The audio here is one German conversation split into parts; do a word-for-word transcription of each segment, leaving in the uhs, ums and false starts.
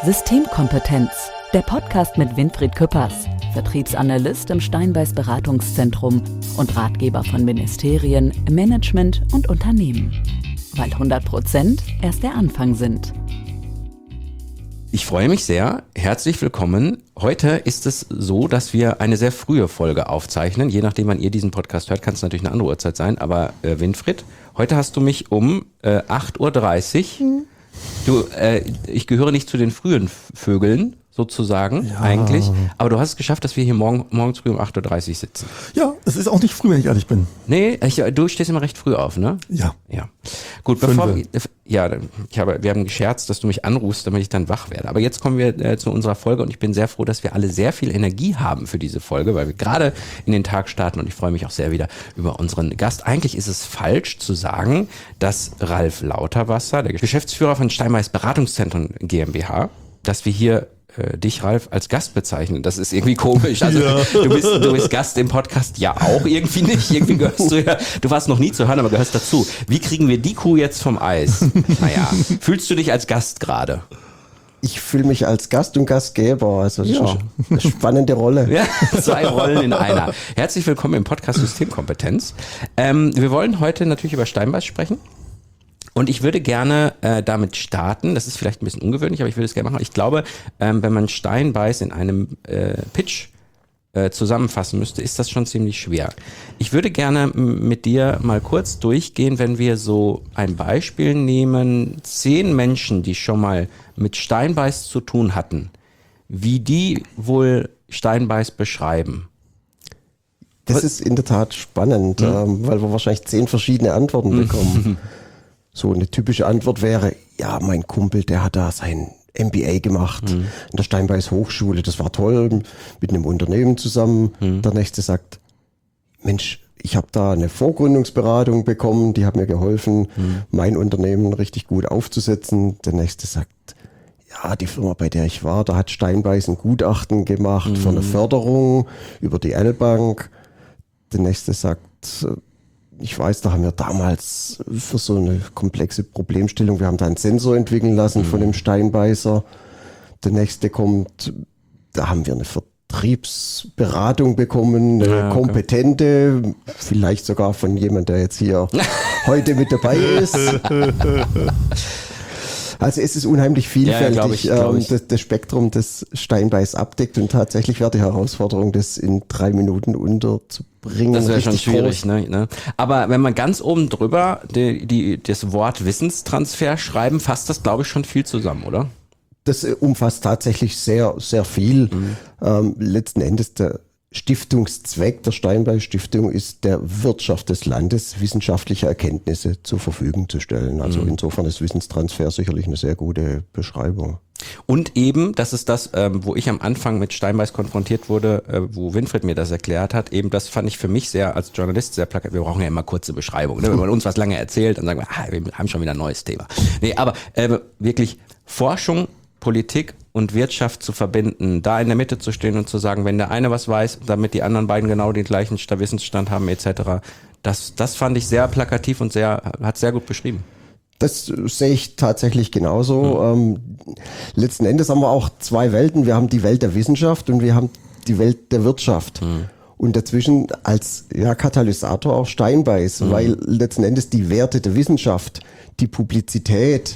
Systemkompetenz, der Podcast mit Winfried Küppers, Vertriebsanalyst im Steinbeiß Beratungszentrum und Ratgeber von Ministerien, Management und Unternehmen. Weil hundert Prozent erst der Anfang sind. Ich freue mich sehr. Herzlich willkommen. Heute ist es so, dass wir eine sehr frühe Folge aufzeichnen. Je nachdem, wann ihr diesen Podcast hört, kann es natürlich eine andere Uhrzeit sein. Aber äh, Winfried, heute hast du mich um äh, acht Uhr dreißig. Hm. Du, äh, ich gehöre nicht zu den frühen Vögeln, sozusagen, ja. eigentlich. Aber du hast es geschafft, dass wir hier morgen, morgens früh um acht Uhr dreißig sitzen. Ja, es ist auch nicht früh, wenn ich ehrlich bin. Nee, ich, du stehst immer recht früh auf, ne? Ja. Ja. Gut, bevor wir, ja, ich habe, wir haben gescherzt, dass du mich anrufst, damit ich dann wach werde. Aber jetzt kommen wir äh, zu unserer Folge und ich bin sehr froh, dass wir alle sehr viel Energie haben für diese Folge, weil wir gerade in den Tag starten und ich freue mich auch sehr wieder über unseren Gast. Eigentlich ist es falsch zu sagen, dass Ralf Lauterwasser, der Geschäftsführer von Steinbeiß Beratungszentrum GmbH, dass wir hier Äh, dich, Ralf, als Gast bezeichnen. Das ist irgendwie komisch. Also ja. du, bist, du bist Gast im Podcast, ja auch irgendwie nicht. Irgendwie gehörst du ja, du warst noch nie zu hören, aber gehörst dazu. Wie kriegen wir die Kuh jetzt vom Eis? Naja, fühlst du dich als Gast gerade? Ich fühle mich als Gast und Gastgeber. Also das ja. ist eine spannende Rolle. Ja, zwei Rollen in einer. Herzlich willkommen im Podcast Systemkompetenz. Ähm, wir wollen heute natürlich über Steinbeiß sprechen. Und ich würde gerne äh, damit starten, das ist vielleicht ein bisschen ungewöhnlich, aber ich würde es gerne machen. Ich glaube, ähm, wenn man Steinbeiß in einem äh, Pitch äh, zusammenfassen müsste, ist das schon ziemlich schwer. Ich würde gerne m- mit dir mal kurz durchgehen, wenn wir so ein Beispiel nehmen, zehn Menschen, die schon mal mit Steinbeiß zu tun hatten, wie die wohl Steinbeiß beschreiben. Das ist in der Tat spannend, mhm. ähm, weil wir wahrscheinlich zehn verschiedene Antworten bekommen. So eine typische Antwort wäre, ja, mein Kumpel, der hat da sein M B A gemacht mhm. in der Steinbeiß Hochschule, das war toll, mit einem Unternehmen zusammen. Mhm. Der nächste sagt, Mensch, ich habe da eine Vorgründungsberatung bekommen, die hat mir geholfen, mhm. mein Unternehmen richtig gut aufzusetzen. Der nächste sagt, ja, die Firma, bei der ich war, da hat Steinbeiß ein Gutachten gemacht mhm. für eine Förderung über die L-Bank. Der nächste sagt, ich weiß, da haben wir damals für so eine komplexe Problemstellung, wir haben da einen Sensor entwickeln lassen mhm. von dem Steinbeißer. Der nächste kommt, da haben wir eine Vertriebsberatung bekommen, eine ja, okay. kompetente, vielleicht sogar von jemand, der jetzt hier heute mit dabei ist. Also es ist unheimlich vielfältig, ja, glaub ich, glaub ich. Ähm, das, das Spektrum, das Steinbeiß abdeckt und tatsächlich wäre die Herausforderung, das in drei Minuten unterzubringen. Das wäre schon schwierig, ne, ne? Aber wenn man ganz oben drüber die, die, das Wort Wissenstransfer schreiben, fasst das, glaube ich, schon viel zusammen, oder? Das umfasst tatsächlich sehr, sehr viel. Mhm. Ähm, letzten Endes der Stiftungszweck der Steinbeiß Stiftung ist, der Wirtschaft des Landes wissenschaftliche Erkenntnisse zur Verfügung zu stellen. Also mhm. insofern ist Wissenstransfer sicherlich eine sehr gute Beschreibung. Und eben, das ist das, ähm, wo ich am Anfang mit Steinbeiß konfrontiert wurde, äh, wo Winfried mir das erklärt hat, eben das fand ich für mich sehr, als Journalist sehr plakativ. Wir brauchen ja immer kurze Beschreibungen. Ne? Wenn man uns was lange erzählt, dann sagen wir, ah, wir haben schon wieder ein neues Thema. Nee, aber äh, wirklich Forschung, Politik und Wirtschaft zu verbinden, da in der Mitte zu stehen und zu sagen, wenn der eine was weiß, damit die anderen beiden genau den gleichen Wissensstand haben et cetera. Das, das fand ich sehr plakativ und sehr, hat sehr gut beschrieben. Das sehe ich tatsächlich genauso. Mhm. Ähm, letzten Endes haben wir auch zwei Welten. Wir haben die Welt der Wissenschaft und wir haben die Welt der Wirtschaft. Mhm. Und dazwischen als ja, Katalysator auch Steinbeiß, mhm. weil letzten Endes die Werte der Wissenschaft, die Publizität,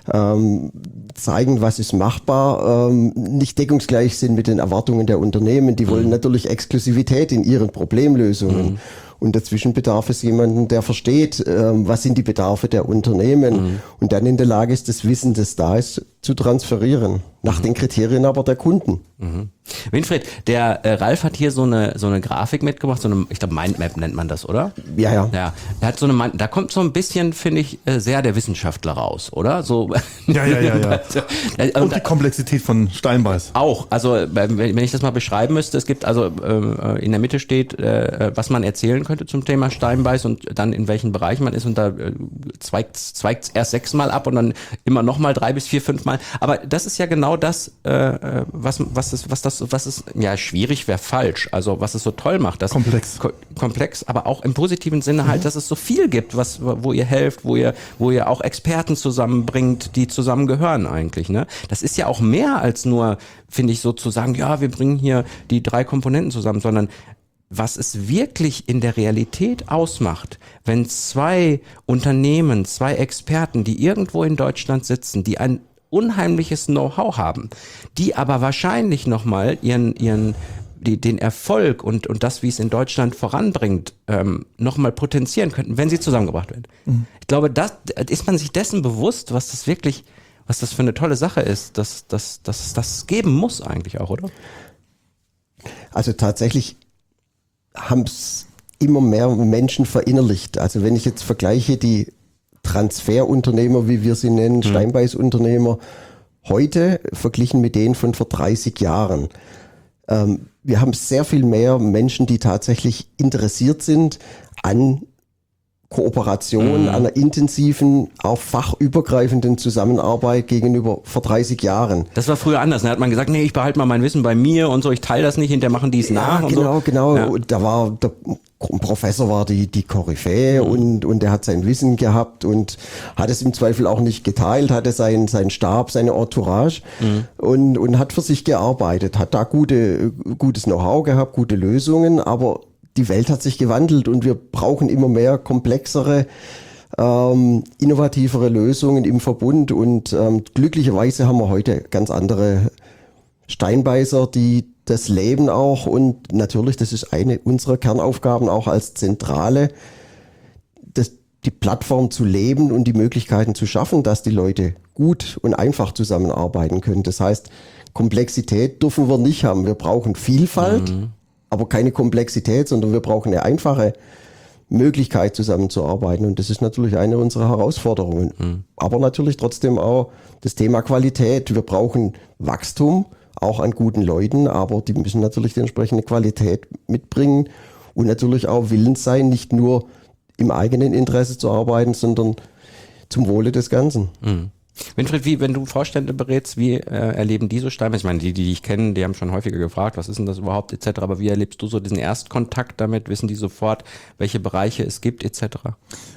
ähm, zeigen, was ist machbar, ähm, nicht deckungsgleich sind mit den Erwartungen der Unternehmen. Die wollen mhm. natürlich Exklusivität in ihren Problemlösungen. Mhm. Und dazwischen bedarf es jemanden, der versteht, ähm, was sind die Bedarfe der Unternehmen mhm. und dann in der Lage ist, das Wissen, das da ist, zu transferieren. Nach mhm. den Kriterien aber der Kunden. Mhm. Winfried, der äh, Ralf hat hier so eine so eine Grafik mitgebracht, so eine, ich glaube Mindmap nennt man das, oder? Ja, ja. Ja, er hat so eine, Mind- da kommt so ein bisschen, finde ich, äh, sehr der Wissenschaftler raus, oder? So. Ja, ja, ja, ja. Und, und die Komplexität von Steinbeiß. Auch, also wenn ich das mal beschreiben müsste, es gibt also äh, in der Mitte steht, äh, was man erzählen könnte zum Thema Steinbeiß und dann in welchen Bereichen man ist und da äh, zweigt zweigt erst sechsmal ab und dann immer nochmal drei bis vier, fünfmal. aber das ist ja genau das, äh, was, was, ist, was das, was ist, ja, schwierig wäre falsch, also was es so toll macht. Dass komplex. Ko- komplex, aber auch im positiven Sinne halt, mhm. dass es so viel gibt, was, wo ihr helft, wo ihr, wo ihr auch Experten zusammenbringt, die zusammengehören eigentlich, ne? Das ist ja auch mehr als nur, finde ich, so zu sagen, ja, wir bringen hier die drei Komponenten zusammen, sondern was es wirklich in der Realität ausmacht, wenn zwei Unternehmen, zwei Experten, die irgendwo in Deutschland sitzen, die ein unheimliches Know-how haben, die aber wahrscheinlich nochmal ihren, ihren, die, den Erfolg und, und das, wie es in Deutschland voranbringt, ähm, nochmal potenzieren könnten, wenn sie zusammengebracht werden. Mhm. Ich glaube, das, ist man sich dessen bewusst, was das wirklich, was das für eine tolle Sache ist, dass, dass, dass es das geben muss eigentlich auch, oder? Also tatsächlich haben es immer mehr Menschen verinnerlicht. Also wenn ich jetzt vergleiche die Transferunternehmer, wie wir sie nennen, mhm. Steinbeißunternehmer, heute verglichen mit denen von vor dreißig Jahren. Ähm, wir haben sehr viel mehr Menschen, die tatsächlich interessiert sind an Kooperation, mhm. einer intensiven, auch fachübergreifenden Zusammenarbeit gegenüber vor dreißig Jahren. Das war früher anders. Da hat man gesagt, nee, ich behalte mal mein Wissen bei mir und so, ich teile das nicht, hinterher machen die es nach. Ja, und genau, so. genau. Ja. Und da war der Professor war die, die Koryphäe mhm. und, und der hat sein Wissen gehabt und hat es im Zweifel auch nicht geteilt, hatte seinen, seinen Stab, seine Entourage mhm. und, und hat für sich gearbeitet, hat da gute, gutes Know-how gehabt, gute Lösungen, aber die Welt hat sich gewandelt und wir brauchen immer mehr komplexere, ähm, innovativere Lösungen im Verbund und ähm, glücklicherweise haben wir heute ganz andere Steinbeißer, die das Leben auch und natürlich, das ist eine unserer Kernaufgaben auch als Zentrale, das, die Plattform zu leben und die Möglichkeiten zu schaffen, dass die Leute gut und einfach zusammenarbeiten können. Das heißt, Komplexität dürfen wir nicht haben. Wir brauchen Vielfalt, mhm. aber keine Komplexität, sondern wir brauchen eine einfache Möglichkeit zusammenzuarbeiten und das ist natürlich eine unserer Herausforderungen. Mhm. Aber natürlich trotzdem auch das Thema Qualität. Wir brauchen Wachstum, auch an guten Leuten, aber die müssen natürlich die entsprechende Qualität mitbringen und natürlich auch willens sein, nicht nur im eigenen Interesse zu arbeiten, sondern zum Wohle des Ganzen. Mhm. Winfried, wie, wenn du Vorstände berätst, wie äh, erleben die so Steinbeiß? Ich meine, die, die dich kennen, die haben schon häufiger gefragt, was ist denn das überhaupt, et cetera. Aber wie erlebst du so diesen Erstkontakt damit? Wissen die sofort, welche Bereiche es gibt, et cetera?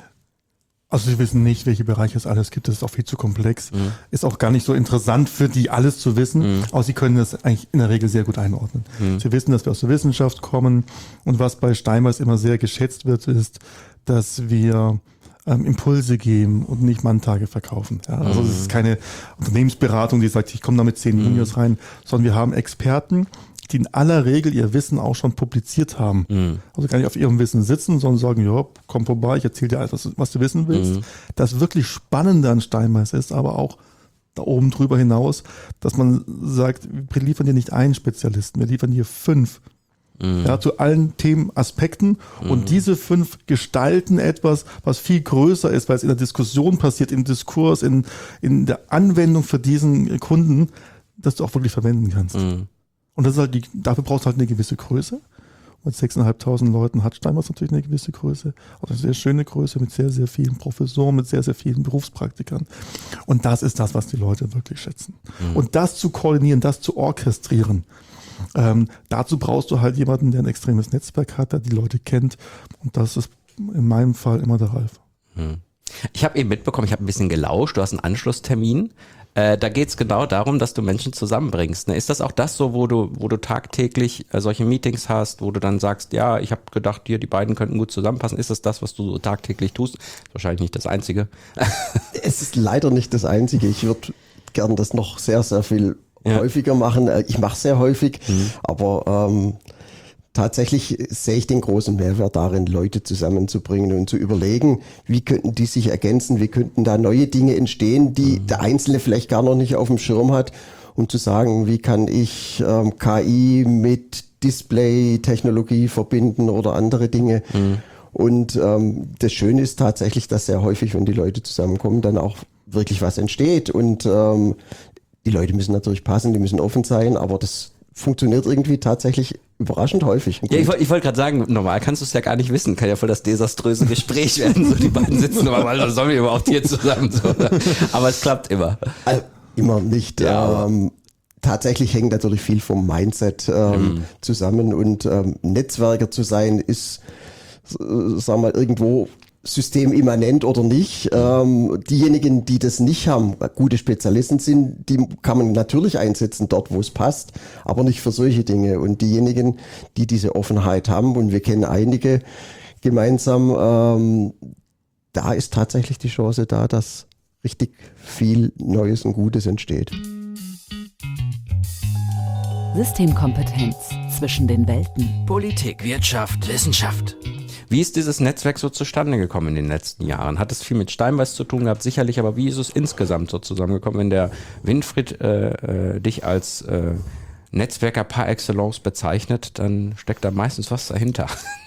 Also sie wissen nicht, welche Bereiche es alles gibt. Das ist auch viel zu komplex. Mhm. Ist auch gar nicht so interessant für die, alles zu wissen. Mhm. Aber sie können das eigentlich in der Regel sehr gut einordnen. Mhm. Sie wissen, dass wir aus der Wissenschaft kommen. Und was bei Steinbeiß immer sehr geschätzt wird, ist, dass wir ähm, Impulse geben und nicht Manntage verkaufen. Ja, also es mhm. ist keine Unternehmensberatung, die sagt, ich komme da mit zehn mhm. Juniors rein, sondern wir haben Experten, die in aller Regel ihr Wissen auch schon publiziert haben. Mhm. Also gar nicht auf ihrem Wissen sitzen, sondern sagen, ja, komm vorbei, ich erzähle dir alles, was, was du wissen willst. Mhm. Das wirklich Spannende an Steinbeiß ist aber auch da oben drüber hinaus, dass man sagt, wir liefern dir nicht einen Spezialisten, wir liefern dir fünf. Mhm. Ja, zu allen Themenaspekten. Mhm. Und diese fünf gestalten etwas, was viel größer ist, weil es in der Diskussion passiert, im Diskurs, in, in der Anwendung für diesen Kunden, dass du auch wirklich verwenden kannst. Mhm. Und das ist halt die, dafür brauchst du halt eine gewisse Größe. Und mit sechstausendfünfhundert Leuten hat Steinbeiß natürlich eine gewisse Größe. Auch eine sehr schöne Größe mit sehr, sehr vielen Professoren, mit sehr, sehr vielen Berufspraktikern. Und das ist das, was die Leute wirklich schätzen. Mhm. Und das zu koordinieren, das zu orchestrieren, ähm, dazu brauchst du halt jemanden, der ein extremes Netzwerk hat, der die Leute kennt. Und das ist in meinem Fall immer der Ralf. Mhm. Ich habe eben mitbekommen, ich habe ein bisschen gelauscht, du hast einen Anschlusstermin. Äh, da geht's genau darum, dass du Menschen zusammenbringst. Ne? Ist das auch das so, wo du, wo du tagtäglich äh, solche Meetings hast, wo du dann sagst, ja, ich habe gedacht, hier, die beiden könnten gut zusammenpassen. Ist das das, was du so tagtäglich tust? Wahrscheinlich nicht das Einzige. Es ist leider nicht das Einzige. Ich würde gern das noch sehr, sehr viel ja. häufiger machen. Ich mache sehr häufig, mhm. aber ähm, tatsächlich sehe ich den großen Mehrwert darin, Leute zusammenzubringen und zu überlegen, wie könnten die sich ergänzen, wie könnten da neue Dinge entstehen, die mhm. der Einzelne vielleicht gar noch nicht auf dem Schirm hat, um zu sagen, wie kann ich ähm, K I mit Display-Technologie verbinden oder andere Dinge. Mhm. Und ähm, das Schöne ist tatsächlich, dass sehr häufig, wenn die Leute zusammenkommen, dann auch wirklich was entsteht. Und ähm, die Leute müssen natürlich passen, die müssen offen sein, aber das funktioniert irgendwie tatsächlich überraschend häufig. Ja, ich wollte wollt gerade sagen, normal kannst du es ja gar nicht wissen. Kann ja voll das desaströse Gespräch werden. So, die beiden sitzen immer mal, sollen wir überhaupt hier zusammen? So. Aber es klappt immer. Also, immer nicht. Ja, ähm, tatsächlich hängt natürlich viel vom Mindset ähm, mhm. zusammen und ähm, Netzwerker zu sein ist, sagen wir mal, irgendwo systemimmanent oder nicht. Ähm, diejenigen, die das nicht haben, gute Spezialisten sind, die kann man natürlich einsetzen dort, wo es passt, aber nicht für solche Dinge. Und diejenigen, die diese Offenheit haben, und wir kennen einige gemeinsam, ähm, da ist tatsächlich die Chance da, dass richtig viel Neues und Gutes entsteht. Systemkompetenz zwischen den Welten. Politik, Wirtschaft, Wissenschaft. Wie ist dieses Netzwerk so zustande gekommen in den letzten Jahren? Hat es viel mit Steinbeis zu tun gehabt? Sicherlich, aber wie ist es insgesamt so zusammengekommen? Wenn der Winfried äh, äh, dich als äh, Netzwerker par excellence bezeichnet, dann steckt da meistens was dahinter.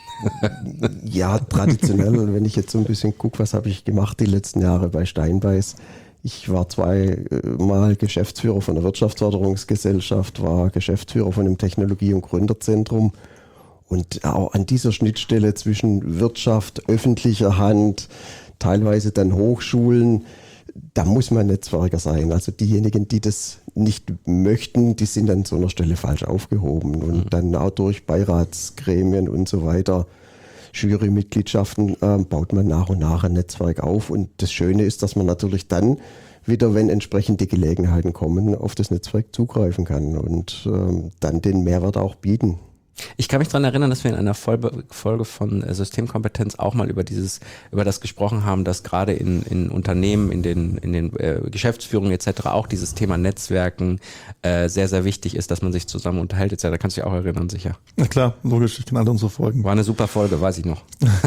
Ja, traditionell, wenn ich jetzt so ein bisschen gucke, was habe ich gemacht die letzten Jahre bei Steinbeis. Ich war zweimal Geschäftsführer von der Wirtschaftsförderungsgesellschaft, war Geschäftsführer von dem Technologie- und Gründerzentrum. Und auch an dieser Schnittstelle zwischen Wirtschaft, öffentlicher Hand, teilweise dann Hochschulen, da muss man Netzwerker sein. Also diejenigen, die das nicht möchten, die sind an so einer Stelle falsch aufgehoben. Und mhm. dann auch durch Beiratsgremien und so weiter, Jurymitgliedschaften, äh, baut man nach und nach ein Netzwerk auf. Und das Schöne ist, dass man natürlich dann wieder, wenn entsprechende Gelegenheiten kommen, auf das Netzwerk zugreifen kann und ähm, dann den Mehrwert auch bieten. Ich kann mich daran erinnern, dass wir in einer Folge von Systemkompetenz auch mal über dieses, über das gesprochen haben, dass gerade in, in Unternehmen, in den, in den äh, Geschäftsführungen et cetera auch dieses Thema Netzwerken äh, sehr, sehr wichtig ist, dass man sich zusammen unterhält et cetera. Da kannst du dich auch erinnern, sicher. Na klar, logisch, ich kenne alle unsere Folgen. War eine super Folge, weiß ich noch.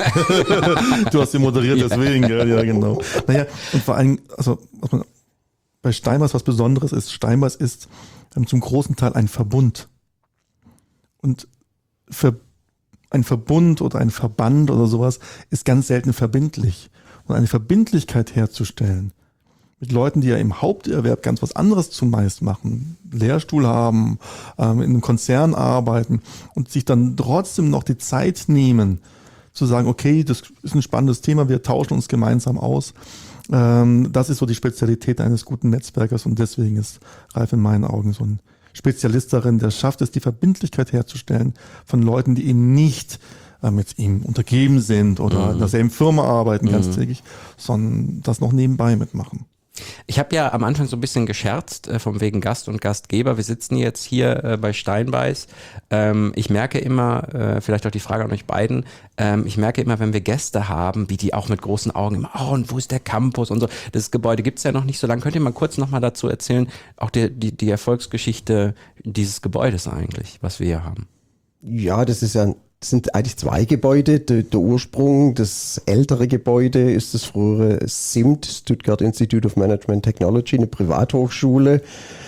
Du hast sie moderiert, deswegen, ja, ja, genau. Naja, und vor allem, also was man bei Steinbeis was Besonderes ist, Steinbeis ist ähm, zum großen Teil ein Verbund. Und für ein Verbund oder ein Verband oder sowas ist ganz selten verbindlich. Und eine Verbindlichkeit herzustellen mit Leuten, die ja im Haupterwerb ganz was anderes zumeist machen, Lehrstuhl haben, ähm, in einem Konzern arbeiten und sich dann trotzdem noch die Zeit nehmen, zu sagen, okay, das ist ein spannendes Thema, wir tauschen uns gemeinsam aus. Ähm, das ist so die Spezialität eines guten Netzwerkers und deswegen ist Ralf in meinen Augen so ein Spezialist darin, der schafft es, die Verbindlichkeit herzustellen von Leuten, die eben nicht äh, mit ihm untergeben sind oder mhm. in derselben Firma arbeiten ganztägig, mhm. sondern das noch nebenbei mitmachen. Ich habe ja am Anfang so ein bisschen gescherzt, äh, vom wegen Gast und Gastgeber. Wir sitzen jetzt hier äh, bei Steinbeis. Ähm, ich merke immer, äh, vielleicht auch die Frage an euch beiden, ähm, ich merke immer, wenn wir Gäste haben, wie die auch mit großen Augen immer, oh, und wo ist der Campus und so. Das Gebäude gibt's ja noch nicht so lange. Könnt ihr mal kurz nochmal dazu erzählen, auch die, die, die Erfolgsgeschichte dieses Gebäudes eigentlich, was wir hier haben? Ja, das ist ja ein Das sind eigentlich zwei Gebäude. Der, der Ursprung, das ältere Gebäude ist das frühere S I M T, Stuttgart Institute of Management Technology, eine Privathochschule,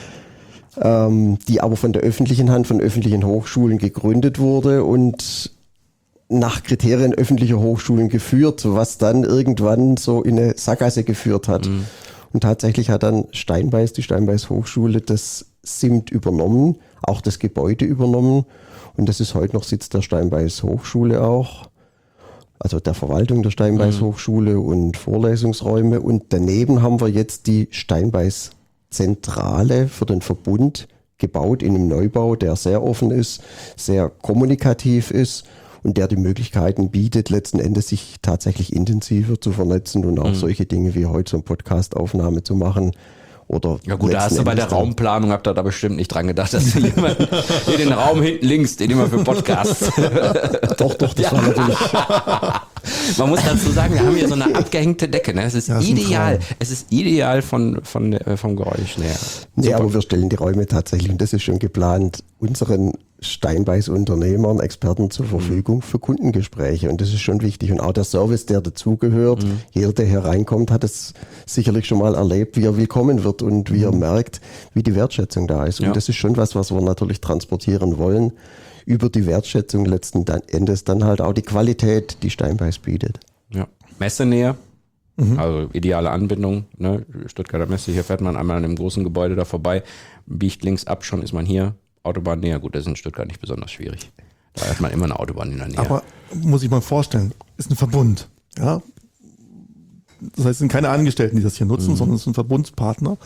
ähm, die aber von der öffentlichen Hand, von öffentlichen Hochschulen gegründet wurde und nach Kriterien öffentlicher Hochschulen geführt, was dann irgendwann so in eine Sackgasse geführt hat. Mhm. Und tatsächlich hat dann Steinbeis, die Steinbeis Hochschule, das S I M T übernommen, auch das Gebäude übernommen. Und das ist heute noch Sitz der Steinbeis Hochschule auch, also der Verwaltung der Steinbeis mhm. Hochschule und Vorlesungsräume. Und daneben haben wir jetzt die Steinbeis Zentrale für den Verbund gebaut in einem Neubau, der sehr offen ist, sehr kommunikativ ist und der die Möglichkeiten bietet, letzten Endes sich tatsächlich intensiver zu vernetzen und auch mhm. solche Dinge wie heute so eine Podcast-Aufnahme zu machen. Oder ja gut, da hast du bei der Raumplanung, habt ihr da bestimmt nicht dran gedacht, dass du jemanden hier den Raum hinten links, den immer für Podcasts. Doch, doch, das ja. war natürlich. Man muss dazu sagen, wir haben hier so eine abgehängte Decke. Ne? Es ist ja, ideal. Es ist ideal von, von, vom Geräusch her. Nee, aber wir stellen die Räume tatsächlich, und das ist schon geplant, unseren Steinbeis-Unternehmern, Experten zur Verfügung für Kundengespräche. Und das ist schon wichtig. Und auch der Service, der dazugehört, mhm. jeder, der hier reinkommt, hat es sicherlich schon mal erlebt, wie er willkommen wird und wie mhm. er merkt, wie die Wertschätzung da ist. Und ja. das ist schon was, was wir natürlich transportieren wollen. Über die Wertschätzung letzten Endes dann halt auch die Qualität, die Steinbeis bietet. Ja. Messenähe, mhm. also ideale Anbindung. Ne? Stuttgarter Messe, hier fährt man einmal an dem großen Gebäude da vorbei, biegt links ab, schon ist man hier. Autobahn näher, gut, das ist in Stuttgart nicht besonders schwierig. Da hat man immer eine Autobahn in der Nähe. Aber muss ich mal vorstellen, ist ein Verbund. Ja? Das heißt, es sind keine Angestellten, die das hier nutzen, mhm. sondern es ist ein Verbundspartner.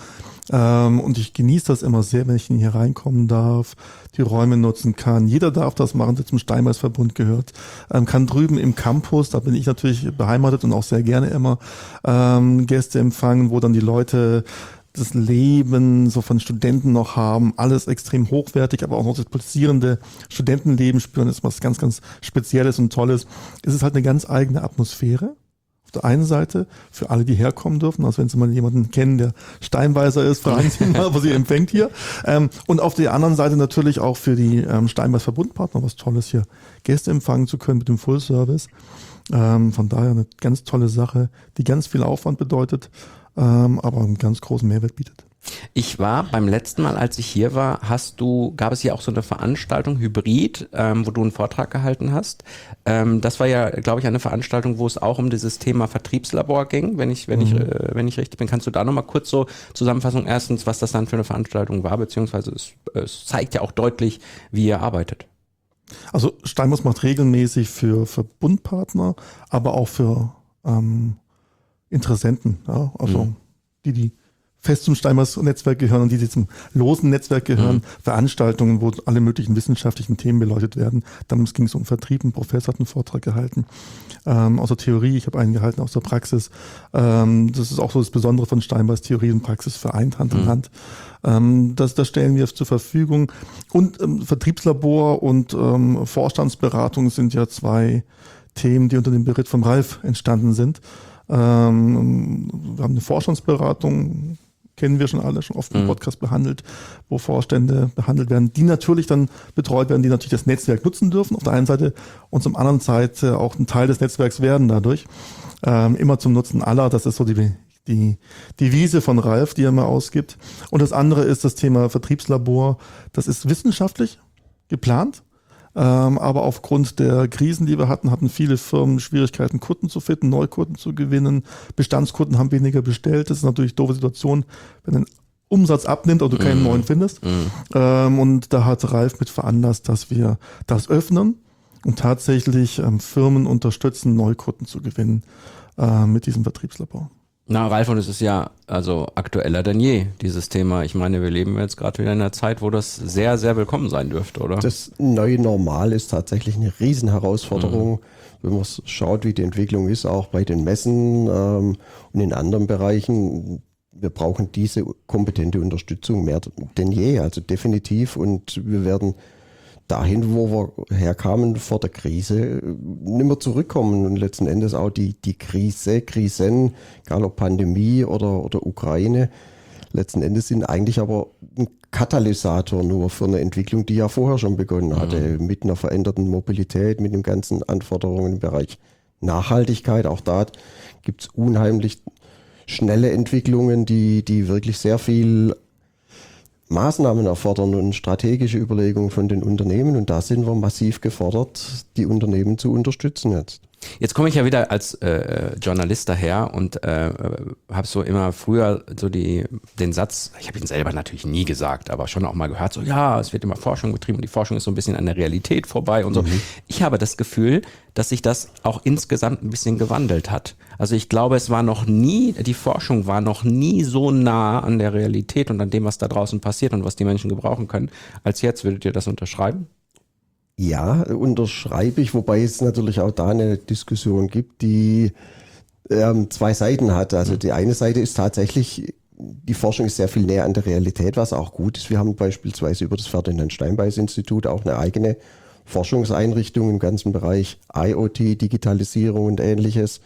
Ähm, und ich genieße das immer sehr, wenn ich hier reinkommen darf, die Räume nutzen kann. Jeder darf das machen, der zum Steinbeiß-Verbund gehört. Ähm, kann drüben im Campus, da bin ich natürlich beheimatet und auch sehr gerne immer, ähm, Gäste empfangen, wo dann die Leute das Leben so von Studenten noch haben, alles extrem hochwertig, aber auch noch das pulsierende Studentenleben spüren, das ist was ganz, ganz Spezielles und Tolles. Es ist halt eine ganz eigene Atmosphäre. Auf der einen Seite für alle, die herkommen dürfen, also wenn Sie mal jemanden kennen, der Steinbeißer ist, fragen Sie mal, was Sie empfängt hier. Ähm, und auf der anderen Seite natürlich auch für die ähm, Steinbeiß-Verbundpartner was Tolles, hier Gäste empfangen zu können mit dem Full Service. Ähm, von daher eine ganz tolle Sache, die ganz viel Aufwand bedeutet, ähm, aber einen ganz großen Mehrwert bietet. Ich war beim letzten Mal, als ich hier war, hast du, gab es hier auch so eine Veranstaltung, Hybrid, ähm, wo du einen Vortrag gehalten hast. Ähm, das war ja, glaube ich, eine Veranstaltung, wo es auch um dieses Thema Vertriebslabor ging, wenn ich, wenn mhm. ich, äh, wenn ich richtig bin. Kannst du da nochmal kurz so Zusammenfassung, erstens, was das dann für eine Veranstaltung war, beziehungsweise es, es zeigt ja auch deutlich, wie ihr arbeitet. Also Steinbeiß macht regelmäßig für Verbundpartner, aber auch für ähm, Interessenten, ja, also mhm. die, die fest zum Steinbeiß-Netzwerk gehören und die, die zum losen Netzwerk gehören, mhm. Veranstaltungen, wo alle möglichen wissenschaftlichen Themen beleuchtet werden. Dann ging es um Vertrieb, ein Professor hat einen Vortrag gehalten, ähm, aus der Theorie, ich habe einen gehalten aus der Praxis. Ähm, das ist auch so das Besondere von Steinbeiß, Theorie und Praxis vereint, Hand mhm. in Hand. Ähm, das, das stellen wir zur Verfügung. Und ähm, Vertriebslabor und ähm, Vorstandsberatung sind ja zwei Themen, die unter dem Beritt von Ralf entstanden sind. Ähm, wir haben eine Vorstandsberatung, kennen wir schon alle, schon oft im Podcast behandelt, wo Vorstände behandelt werden, die natürlich dann betreut werden, die natürlich das Netzwerk nutzen dürfen auf der einen Seite und zum anderen Seite auch ein Teil des Netzwerks werden dadurch. Ähm, immer zum Nutzen aller, das ist so die, die Devise von Ralf, die er mal ausgibt. Und das andere ist das Thema Vertriebslabor. Das ist wissenschaftlich geplant. Ähm, aber aufgrund der Krisen, die wir hatten, hatten viele Firmen Schwierigkeiten, Kunden zu finden, Neukunden zu gewinnen. Bestandskunden haben weniger bestellt. Das ist natürlich eine doofe Situation, wenn ein Umsatz abnimmt, aber du keinen mm. neuen findest. Mm. Ähm, und da hat Ralf mit veranlasst, dass wir das öffnen und tatsächlich ähm, Firmen unterstützen, Neukunden zu gewinnen äh, mit diesem Vertriebslabor. Na, Ralf, und es ist ja also aktueller denn je, dieses Thema. Ich meine, wir leben jetzt gerade wieder in einer Zeit, wo das sehr, sehr willkommen sein dürfte, oder? Das neue Normal ist tatsächlich eine Riesenherausforderung, mhm. wenn man schaut, wie die Entwicklung ist, auch bei den Messen ähm, und in anderen Bereichen. Wir brauchen diese kompetente Unterstützung mehr denn je, also definitiv. Und wir werden dahin, wo wir herkamen vor der Krise, nicht mehr zurückkommen und letzten Endes auch die, die Krise, Krisen, egal ob Pandemie oder, oder Ukraine, letzten Endes sind eigentlich aber ein Katalysator nur für eine Entwicklung, die ja vorher schon begonnen hatte, mhm. mit einer veränderten Mobilität, mit den ganzen Anforderungen im Bereich Nachhaltigkeit. Auch da gibt es unheimlich schnelle Entwicklungen, die, die wirklich sehr viel Maßnahmen erfordern und strategische Überlegungen von den Unternehmen. Und da sind wir massiv gefordert, die Unternehmen zu unterstützen jetzt. Jetzt komme ich ja wieder als äh, Journalist daher und äh, habe so immer früher so die den Satz, ich habe ihn selber natürlich nie gesagt, aber schon auch mal gehört, so ja, es wird immer Forschung betrieben und die Forschung ist so ein bisschen an der Realität vorbei und so. Mhm. Ich habe das Gefühl, dass sich das auch insgesamt ein bisschen gewandelt hat. Also ich glaube, es war noch nie, die Forschung war noch nie so nah an der Realität und an dem, was da draußen passiert und was die Menschen gebrauchen können, als jetzt. Würdet ihr das unterschreiben? Ja, unterschreibe ich, wobei es natürlich auch da eine Diskussion gibt, die ähm, zwei Seiten hat. Also die eine Seite ist tatsächlich, die Forschung ist sehr viel näher an der Realität, was auch gut ist. Wir haben beispielsweise über das Ferdinand Steinbeiß Institut auch eine eigene Forschungseinrichtung im ganzen Bereich I O T, Digitalisierung und Ähnliches,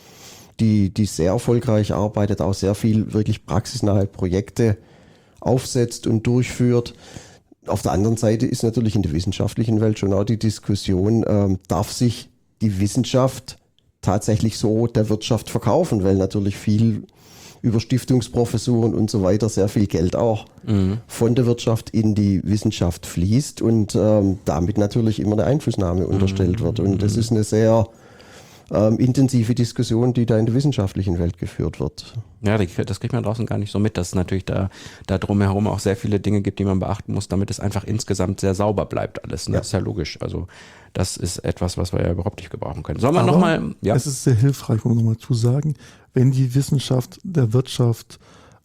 die, die sehr erfolgreich arbeitet, auch sehr viel wirklich praxisnahe Projekte aufsetzt und durchführt. Auf der anderen Seite ist natürlich in der wissenschaftlichen Welt schon auch die Diskussion, ähm, darf sich die Wissenschaft tatsächlich so der Wirtschaft verkaufen, weil natürlich viel über Stiftungsprofessuren und so weiter sehr viel Geld auch mhm. von der Wirtschaft in die Wissenschaft fließt und ähm, damit natürlich immer eine Einflussnahme mhm. unterstellt wird. Und das ist eine sehr ähm, intensive Diskussion, die da in der wissenschaftlichen Welt geführt wird. Ja, das kriegt man draußen gar nicht so mit, dass es natürlich da, da drumherum auch sehr viele Dinge gibt, die man beachten muss, damit es einfach insgesamt sehr sauber bleibt alles. Ne? Ja. Das ist ja logisch. Also das ist etwas, was wir ja überhaupt nicht gebrauchen können. Sollen wir nochmal? Ja. Es ist sehr hilfreich, muss man nochmal zu sagen, wenn die Wissenschaft der Wirtschaft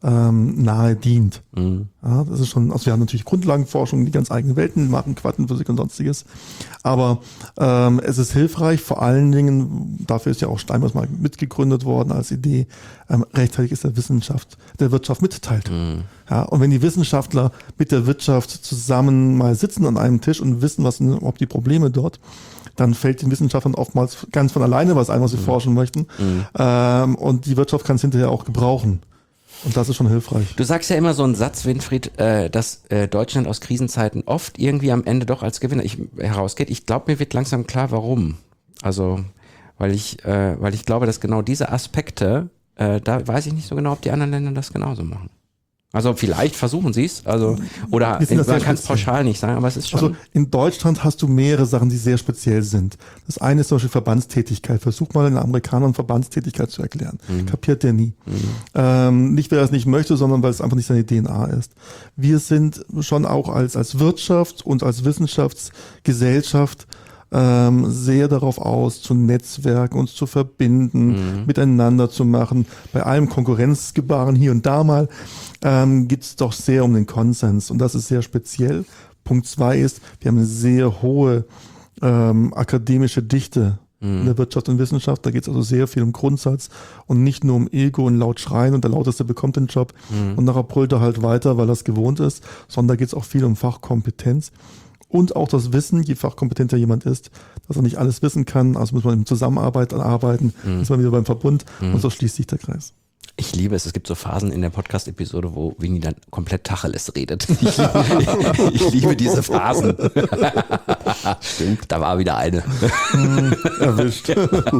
ähm, nahe dient. Mhm. Ja, das ist schon, also wir haben natürlich Grundlagenforschung, die ganz eigene Welten machen, Quantenphysik und sonstiges. Aber ähm, es ist hilfreich, vor allen Dingen, dafür ist ja auch Steinbeis mal mitgegründet worden als Idee, ähm, rechtzeitig ist der Wissenschaft, der Wirtschaft mitteilt. Mhm. Ja, und wenn die Wissenschaftler mit der Wirtschaft zusammen mal sitzen an einem Tisch und wissen, was sind überhaupt die Probleme dort, dann fällt den Wissenschaftlern oftmals ganz von alleine was ein, was sie mhm. forschen möchten. Mhm. Ähm, und die Wirtschaft kann es hinterher auch gebrauchen. Und das ist schon hilfreich. Du sagst ja immer so einen Satz, Winfried, äh, dass äh, Deutschland aus Krisenzeiten oft irgendwie am Ende doch als Gewinner ich, herausgeht. Ich glaube, mir wird langsam klar, warum. Also, weil ich, äh, weil ich glaube, dass genau diese Aspekte, äh, da weiß ich nicht so genau, ob die anderen Länder das genauso machen. Also vielleicht versuchen sie es, also oder man kann es pauschal nicht sagen, aber es ist schon. Also in Deutschland hast du mehrere Sachen, die sehr speziell sind. Das eine ist zum Beispiel Verbandstätigkeit. Versuch mal den Amerikanern Verbandstätigkeit zu erklären. Mhm. Kapiert der nie. Mhm. Ähm, nicht, weil er es nicht möchte, sondern weil es einfach nicht seine D N A ist. Wir sind schon auch als, als Wirtschaft und als Wissenschaftsgesellschaft ähm, sehr darauf aus, zu netzwerken, uns zu verbinden, mhm. miteinander zu machen. Bei allem Konkurrenzgebaren hier und da mal ähm, geht es doch sehr um den Konsens und das ist sehr speziell. Punkt zwei ist, wir haben eine sehr hohe ähm, akademische Dichte mhm. in der Wirtschaft und Wissenschaft. Da geht es also sehr viel um Grundsatz und nicht nur um Ego und laut schreien und der Lauteste bekommt den Job mhm. und nachher brüllt er halt weiter, weil er es gewohnt ist, sondern da geht es auch viel um Fachkompetenz. Und auch das Wissen, je fachkompetenter jemand ist, dass er nicht alles wissen kann, also muss man im Zusammenarbeit arbeiten, mhm. ist man wieder beim Verbund mhm. und so schließt sich der Kreis. Ich liebe es, es gibt so Phasen in der Podcast-Episode, wo Winnie dann komplett Tacheles redet. Ich liebe, ich liebe diese Phasen. Stimmt, da war wieder eine. Mhm, erwischt.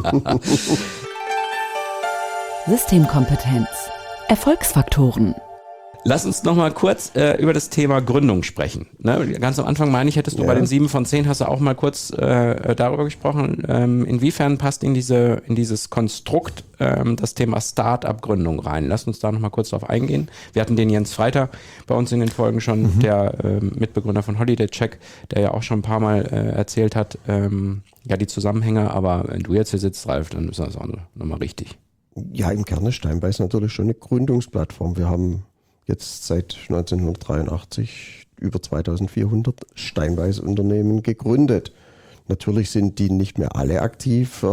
Systemkompetenz. Erfolgsfaktoren. Lass uns noch mal kurz äh, über das Thema Gründung sprechen. Ne? Ganz am Anfang meine ich, hättest du ja. bei den sieben von zehn, hast du auch mal kurz äh, darüber gesprochen. Ähm, inwiefern passt in diese in dieses Konstrukt ähm, das Thema Start-up-Gründung rein? Lass uns da noch mal kurz drauf eingehen. Wir hatten den Jens Freiter bei uns in den Folgen schon, mhm. der äh, Mitbegründer von Holiday Check, der ja auch schon ein paar Mal äh, erzählt hat, ähm, ja die Zusammenhänge. Aber wenn du jetzt hier sitzt, Ralf, dann ist das auch nochmal richtig. Ja, im Kern ist Steinbeis natürlich schon eine Gründungsplattform. Wir haben jetzt seit neunzehnhundertdreiundachtzig über zweitausendvierhundert Steinbeis-Unternehmen gegründet. Natürlich sind die nicht mehr alle aktiv.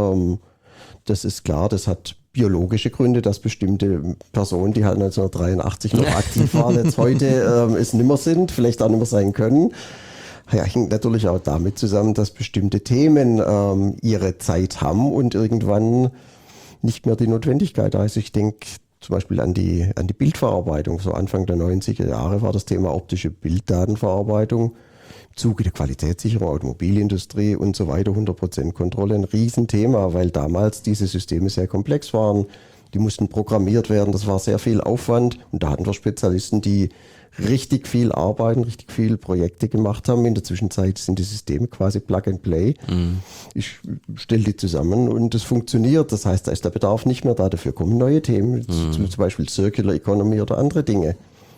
Das ist klar, das hat biologische Gründe, dass bestimmte Personen, die halt neunzehnhundertdreiundachtzig noch aktiv waren, jetzt heute es nimmer sind, vielleicht auch nimmer sein können. Ja, hängt natürlich auch damit zusammen, dass bestimmte Themen ähm, ihre Zeit haben und irgendwann nicht mehr die Notwendigkeit da ist. Ich denke zum Beispiel an die, an die Bildverarbeitung. So Anfang der neunziger Jahre war das Thema optische Bilddatenverarbeitung im Zuge der Qualitätssicherung, Automobilindustrie und so weiter, hundert Prozent Kontrolle, ein Riesenthema, weil damals diese Systeme sehr komplex waren. Die mussten programmiert werden, das war sehr viel Aufwand und da hatten wir Spezialisten, die richtig viel arbeiten, richtig viel Projekte gemacht haben. In der Zwischenzeit sind die Systeme quasi Plug and Play. Mhm. Ich stelle die zusammen und es funktioniert. Das heißt, da ist der Bedarf nicht mehr da. Dafür kommen neue Themen, mhm. zum Beispiel Circular Economy oder andere Dinge.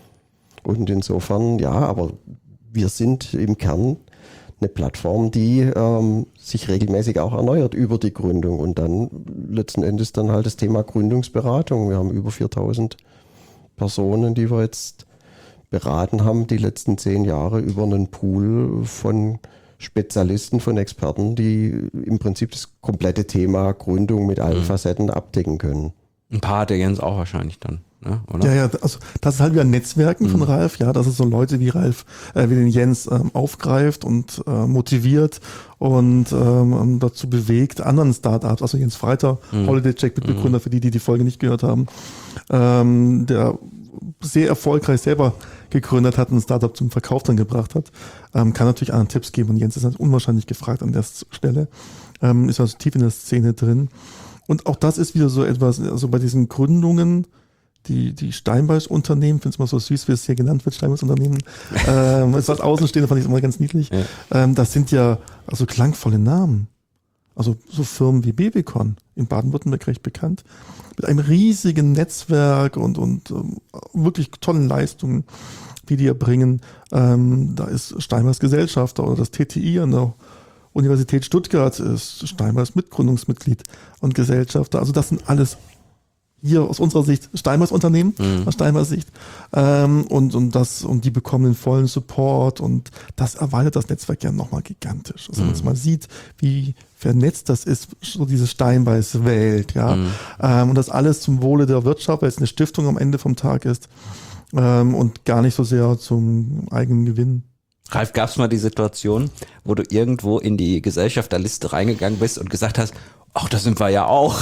Und insofern, ja, aber wir sind im Kern eine Plattform, die ähm, sich regelmäßig auch erneuert über die Gründung und dann letzten Endes dann halt das Thema Gründungsberatung. Wir haben über viertausend Personen, die wir jetzt beraten haben, die letzten zehn Jahre über einen Pool von Spezialisten, von Experten, die im Prinzip das komplette Thema Gründung mit allen mhm. Facetten abdecken können. Ein paar hat der Jens auch wahrscheinlich dann, ne? Oder? Ja, ja, also das ist halt wieder Netzwerken mhm. von Ralf, ja, dass es so Leute wie Ralf, äh, wie den Jens ähm, aufgreift und äh, motiviert und ähm, dazu bewegt, anderen Startups, also Jens Freiter, mhm. Holiday Check Mitbegründer, mhm. für die, die die Folge nicht gehört haben, ähm, der sehr erfolgreich selber gegründet hat und ein Startup zum Verkauf dann gebracht hat, ähm, kann natürlich anderen Tipps geben und Jens ist halt unwahrscheinlich gefragt an der Stelle, ähm, ist also tief in der Szene drin. Und auch das ist wieder so etwas, also bei diesen Gründungen, die, die Steinbeis-Unternehmen, ich finde es mal so süß, wie es hier genannt wird, Steinbeis-Unternehmen, ähm, als Außenstehender fand ich es immer ganz niedlich. Ja. Ähm, das sind ja also klangvolle Namen. Also so Firmen wie Babicon in Baden-Württemberg recht bekannt, mit einem riesigen Netzwerk und, und ähm, wirklich tollen Leistungen, die die erbringen. Ähm, da ist Steinbeis Gesellschafter oder das T T I an der Universität Stuttgart ist Steinbeis Mitgründungsmitglied und Gesellschafter. Also das sind alles hier aus unserer Sicht Steinbeis Unternehmen, Mhm. aus Steinbeis Sicht. Ähm, und, und, das, und die bekommen den vollen Support und das erweitert das Netzwerk ja nochmal gigantisch. Also wenn man es mal sieht, wie vernetzt das ist, so diese Steinbeis-Welt, ja. Mhm. Ähm, und das alles zum Wohle der Wirtschaft, weil es eine Stiftung am Ende vom Tag ist ähm, und gar nicht so sehr zum eigenen Gewinn. Ralf, gab es mal die Situation, wo du irgendwo in die Gesellschafterliste reingegangen bist und gesagt hast, ach, das sind wir ja auch.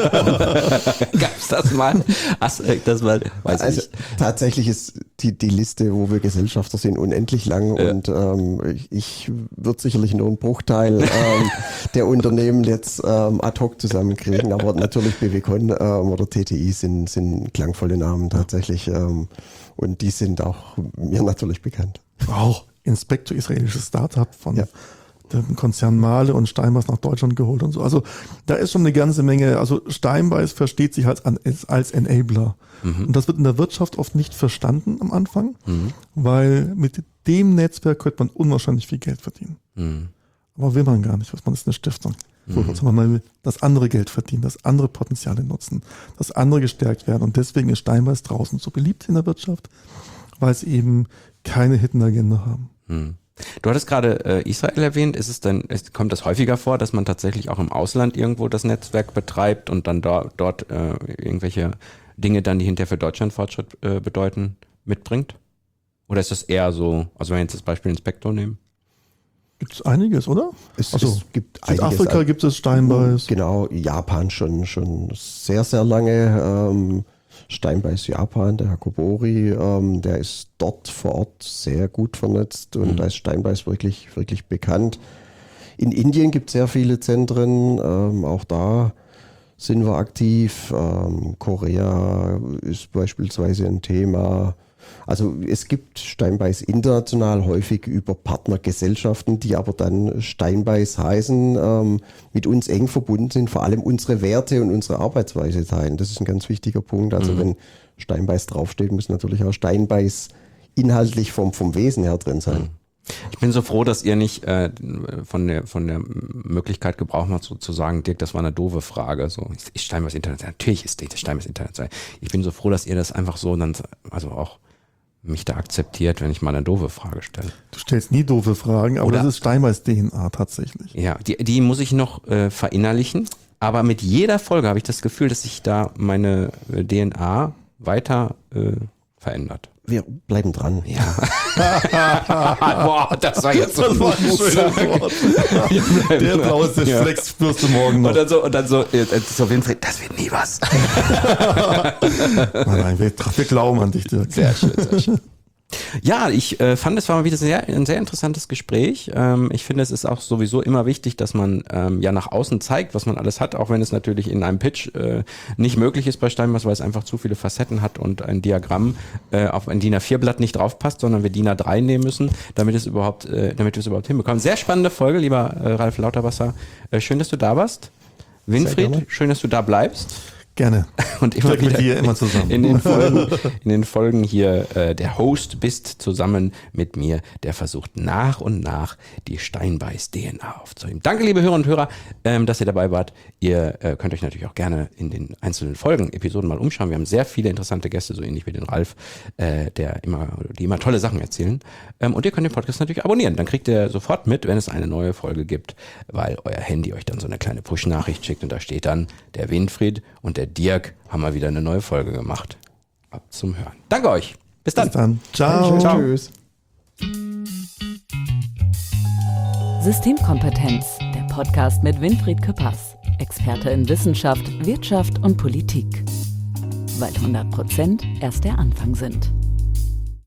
Gab's das mal? Hast du das mal? Weiß Also ich. tatsächlich ist die, die Liste, wo wir Gesellschafter sind, unendlich lang Ja. und ähm, ich, ich würde sicherlich nur einen Bruchteil ähm, der Unternehmen jetzt ähm, ad hoc zusammenkriegen, aber natürlich B W Con ähm, oder T T I sind, sind klangvolle Namen tatsächlich ähm, und die sind auch mir natürlich bekannt. Auch Inspector, israelisches Startup von Ja. dem Konzern Mahle und Steinbeis nach Deutschland geholt und so. Also da ist schon eine ganze Menge, also Steinbeis versteht sich als, als, als Enabler. Mhm. Und das wird in der Wirtschaft oft nicht verstanden am Anfang, Mhm. weil mit dem Netzwerk könnte man unwahrscheinlich viel Geld verdienen. Mhm. Aber will man gar nicht, was man ist eine Stiftung. Mhm. Sondern man will das andere Geld verdienen, das andere Potenziale nutzen, das andere gestärkt werden. Und deswegen ist Steinbeis draußen so beliebt in der Wirtschaft, weil es eben keine Hidden Agenda haben. Mhm. Du hattest gerade äh, Israel erwähnt. Ist es denn, ist, kommt das häufiger vor, dass man tatsächlich auch im Ausland irgendwo das Netzwerk betreibt und dann da, dort äh, irgendwelche Dinge dann, die hinterher für Deutschland Fortschritt äh, bedeuten, mitbringt? Oder ist das eher so, also wenn wir jetzt das Beispiel Inspektor nehmen? Gibt es einiges, oder? Es, Also, es gibt einiges Südafrika an- gibt es Steinbeis. Genau, Japan schon, schon sehr, sehr lange. Ähm, Steinbeis Japan, der Herr Kobori, ähm, der ist dort vor Ort sehr gut vernetzt und Mhm. da ist Steinbeis wirklich, wirklich bekannt. In Indien gibt es sehr viele Zentren, ähm, auch da sind wir aktiv. Ähm, Korea ist beispielsweise ein Thema. Also es gibt Steinbeis international häufig über Partnergesellschaften, die aber dann Steinbeis heißen, ähm, mit uns eng verbunden sind, vor allem unsere Werte und unsere Arbeitsweise teilen. Das ist ein ganz wichtiger Punkt. Also wenn Steinbeis draufsteht, muss natürlich auch Steinbeis inhaltlich vom, vom Wesen her drin sein. Ich bin so froh, dass ihr nicht äh, von der von der Möglichkeit Gebrauch macht, so zu sagen, Dirk, das war eine doofe Frage. So, ist Steinbeis international? Natürlich ist das Steinbeis international. Ich bin so froh, dass ihr das einfach so dann, also auch mich da akzeptiert, wenn ich mal eine doofe Frage stelle. Du stellst nie doofe Fragen, aber Oder- das ist Steinbeis D N A tatsächlich. Ja, die, die muss ich noch äh, verinnerlichen, aber mit jeder Folge habe ich das Gefühl, dass sich da meine äh, D N A weiter äh, verändert. Wir bleiben dran. Ja. Boah, das war jetzt so Das war ein schönes Wort. Der blaueste Ja. Flex spürst du morgen noch. Und dann so, und dann so, äh, so Winfried, das wird nie was. Nein, nein, wir, wir glauben an dich, Dirk. Sehr schön, sehr schön. Ja, ich äh, fand, es war mal wieder sehr, ein sehr interessantes Gespräch. Ähm, ich finde, es ist auch sowieso immer wichtig, dass man ähm, ja nach außen zeigt, was man alles hat, auch wenn es natürlich in einem Pitch äh, nicht möglich ist bei Steinbeis, weil es einfach zu viele Facetten hat und ein Diagramm äh, auf ein D I N A vier Blatt nicht draufpasst, sondern wir D I N A drei nehmen müssen, damit es überhaupt, äh, damit wir es überhaupt hinbekommen. Sehr spannende Folge, lieber äh, Ralf Lauterwasser. Äh, schön, dass du da warst. Winfried, gerne. schön, dass du da bleibst. Gerne. Und immer Dirk mit wieder dir immer zusammen. in den Folgen, in den Folgen hier äh, der Host bist, zusammen mit mir, der versucht nach und nach die Steinbeis-D N A aufzunehmen. Danke, liebe Hörer und Hörer, ähm, dass ihr dabei wart. Ihr äh, könnt euch natürlich auch gerne in den einzelnen Folgen, Episoden mal umschauen. Wir haben sehr viele interessante Gäste, so ähnlich wie den Ralf, äh, der immer, die immer tolle Sachen erzählen. Ähm, und ihr könnt den Podcast natürlich abonnieren. Dann kriegt ihr sofort mit, wenn es eine neue Folge gibt, weil euer Handy euch dann so eine kleine Push-Nachricht schickt und da steht dann, der Winfried und der Dirk haben mal wieder eine neue Folge gemacht. Ab zum Hören. Danke euch. Bis dann. Bis dann. Ciao. Ciao. Tschüss. Systemkompetenz, der Podcast mit Winfried Küppers, Experte in Wissenschaft, Wirtschaft und Politik. Weil hundert Prozent erst der Anfang sind.